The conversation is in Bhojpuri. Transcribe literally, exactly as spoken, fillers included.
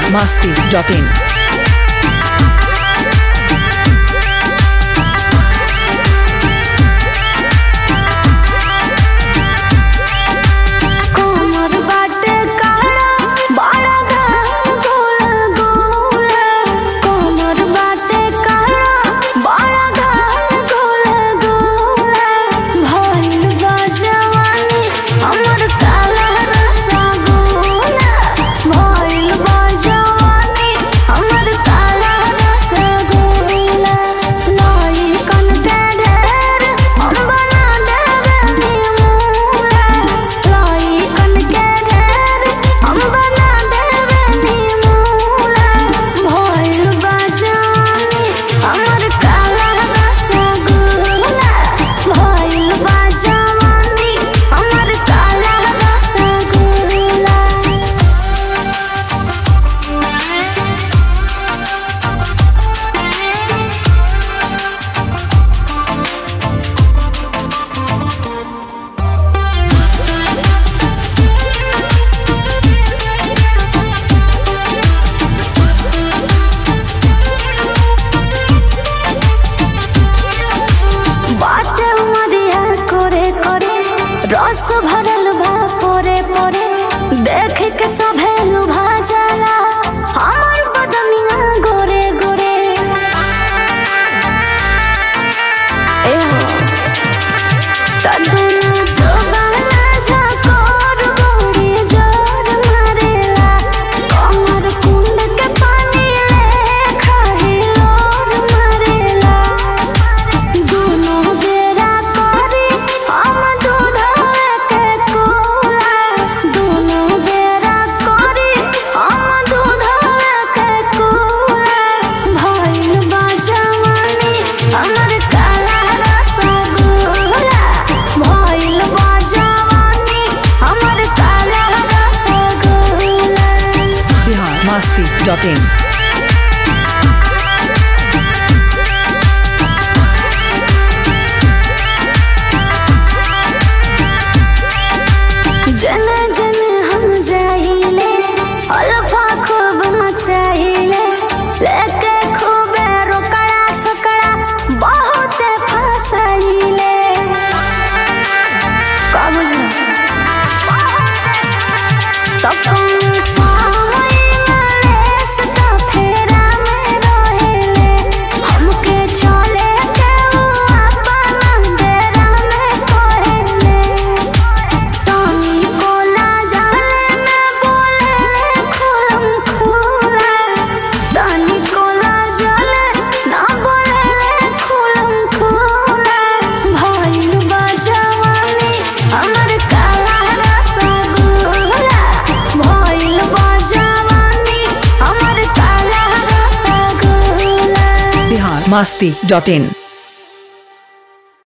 masti dot in. रस भरल बा पोरे पोरे देख के सभे लुभा जाला हमर बदनिया गोरे गोरे ए हो तदुनु जोबाना झकोर गोरी जोर मारेला कमर कुंड के पानी ले खाही लोर मारेला दुनु बेरा करी हम दूध masti dot in. जने जने हम जाहिले अल्फा खूब मचाहिले लेके खूबे रोकड़ा छोकड़ा बहुत फसाइले का बुझना तब masti dot in.